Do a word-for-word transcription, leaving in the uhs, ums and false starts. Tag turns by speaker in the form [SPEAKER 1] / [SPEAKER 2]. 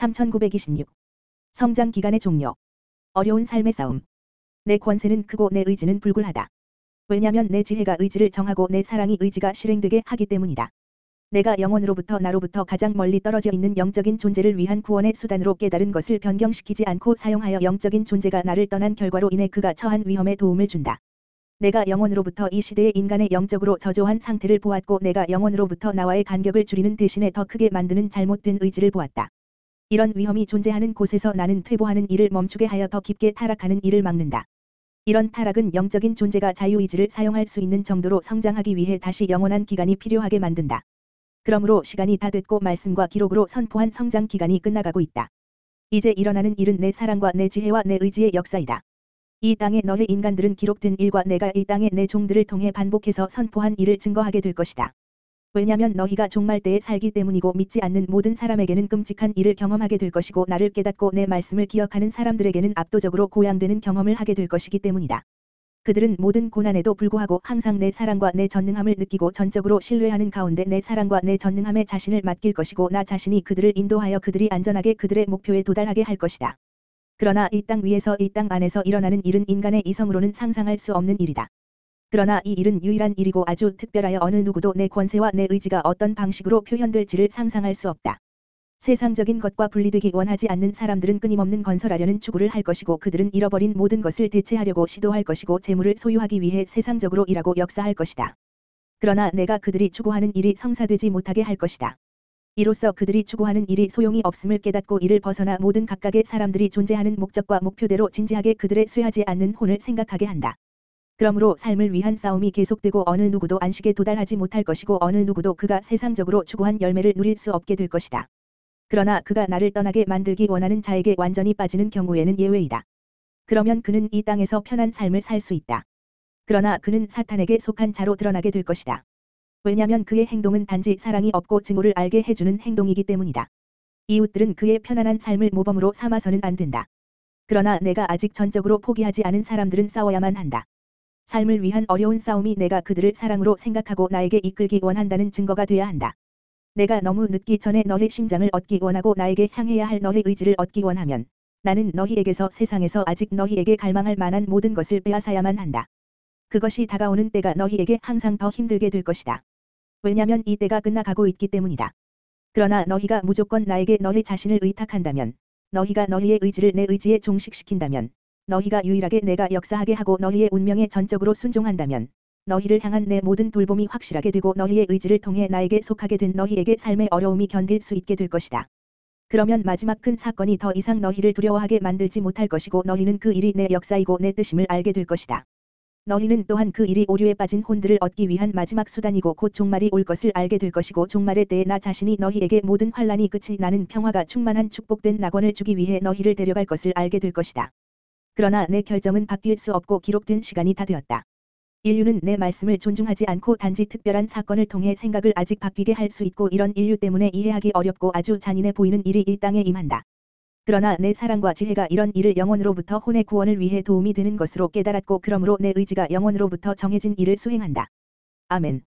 [SPEAKER 1] 삼천구백이십육. 성장 기간의 종료. 어려운 삶의 싸움. 내 권세는 크고 내 의지는 불굴하다. 왜냐면 내 지혜가 의지를 정하고 내 사랑이 의지가 실행되게 하기 때문이다. 내가 영원으로부터 나로부터 가장 멀리 떨어져 있는 영적인 존재를 위한 구원의 수단으로 깨달은 것을 변경시키지 않고 사용하여 영적인 존재가 나를 떠난 결과로 인해 그가 처한 위험에 도움을 준다. 내가 영원으로부터 이 시대의 인간의 영적으로 저조한 상태를 보았고 내가 영원으로부터 나와의 간격을 줄이는 대신에 더 크게 만드는 잘못된 의지를 보았다. 이런 위험이 존재하는 곳에서 나는 퇴보하는 일을 멈추게 하여 더 깊게 타락하는 일을 막는다. 이런 타락은 영적인 존재가 자유의지를 사용할 수 있는 정도로 성장하기 위해 다시 영원한 기간이 필요하게 만든다. 그러므로 시간이 다 됐고 말씀과 기록으로 선포한 성장 기간이 끝나가고 있다. 이제 일어나는 일은 내 사랑과 내 지혜와 내 의지의 역사이다. 이 땅에 너희 인간들은 기록된 일과 내가 이 땅에 내 종들을 통해 반복해서 선포한 일을 증거하게 될 것이다. 왜냐면 너희가 종말 때에 살기 때문이고 믿지 않는 모든 사람에게는 끔찍한 일을 경험하게 될 것이고 나를 깨닫고 내 말씀을 기억하는 사람들에게는 압도적으로 고양되는 경험을 하게 될 것이기 때문이다. 그들은 모든 고난에도 불구하고 항상 내 사랑과 내 전능함을 느끼고 전적으로 신뢰하는 가운데 내 사랑과 내 전능함에 자신을 맡길 것이고 나 자신이 그들을 인도하여 그들이 안전하게 그들의 목표에 도달하게 할 것이다. 그러나 이 땅 위에서 이 땅 안에서 일어나는 일은 인간의 이성으로는 상상할 수 없는 일이다. 그러나 이 일은 유일한 일이고 아주 특별하여 어느 누구도 내 권세와 내 의지가 어떤 방식으로 표현될지를 상상할 수 없다. 세상적인 것과 분리되기 원하지 않는 사람들은 끊임없는 건설하려는 추구를 할 것이고 그들은 잃어버린 모든 것을 대체하려고 시도할 것이고 재물을 소유하기 위해 세상적으로 일하고 역사할 것이다. 그러나 내가 그들이 추구하는 일이 성사되지 못하게 할 것이다. 이로써 그들이 추구하는 일이 소용이 없음을 깨닫고 이를 벗어나 모든 각각의 사람들이 존재하는 목적과 목표대로 진지하게 그들의 쇠하지 않는 혼을 생각하게 한다. 그러므로 삶을 위한 싸움이 계속되고 어느 누구도 안식에 도달하지 못할 것이고 어느 누구도 그가 세상적으로 추구한 열매를 누릴 수 없게 될 것이다. 그러나 그가 나를 떠나게 만들기 원하는 자에게 완전히 빠지는 경우에는 예외이다. 그러면 그는 이 땅에서 편한 삶을 살 수 있다. 그러나 그는 사탄에게 속한 자로 드러나게 될 것이다. 왜냐면 그의 행동은 단지 사랑이 없고 증오를 알게 해주는 행동이기 때문이다. 이웃들은 그의 편안한 삶을 모범으로 삼아서는 안 된다. 그러나 내가 아직 전적으로 포기하지 않은 사람들은 싸워야만 한다. 삶을 위한 어려운 싸움이 내가 그들을 사랑으로 생각하고 나에게 이끌기 원한다는 증거가 돼야 한다. 내가 너무 늦기 전에 너의 심장을 얻기 원하고 나에게 향해야 할 너의 의지를 얻기 원하면 나는 너희에게서 세상에서 아직 너희에게 갈망할 만한 모든 것을 빼앗아야만 한다. 그것이 다가오는 때가 너희에게 항상 더 힘들게 될 것이다. 왜냐면 이 때가 끝나가고 있기 때문이다. 그러나 너희가 무조건 나에게 너희 자신을 의탁한다면, 너희가 너희의 의지를 내 의지에 종식시킨다면, 너희가 유일하게 내가 역사하게 하고 너희의 운명에 전적으로 순종한다면, 너희를 향한 내 모든 돌봄이 확실하게 되고 너희의 의지를 통해 나에게 속하게 된 너희에게 삶의 어려움이 견딜 수 있게 될 것이다. 그러면 마지막 큰 사건이 더 이상 너희를 두려워하게 만들지 못할 것이고 너희는 그 일이 내 역사이고 내 뜻임을 알게 될 것이다. 너희는 또한 그 일이 오류에 빠진 혼들을 얻기 위한 마지막 수단이고 곧 종말이 올 것을 알게 될 것이고 종말의 때에 나 자신이 너희에게 모든 환란이 끝이 나는 평화가 충만한 축복된 낙원을 주기 위해 너희를 데려갈 것을 알게 될 것이다. 그러나 내 결정은 바뀔 수 없고 기록된 시간이 다 되었다. 인류는 내 말씀을 존중하지 않고 단지 특별한 사건을 통해 생각을 아직 바뀌게 할 수 있고 이런 인류 때문에 이해하기 어렵고 아주 잔인해 보이는 일이 이 땅에 임한다. 그러나 내 사랑과 지혜가 이런 일을 영원으로부터 혼의 구원을 위해 도움이 되는 것으로 깨달았고 그러므로 내 의지가 영원으로부터 정해진 일을 수행한다. 아멘.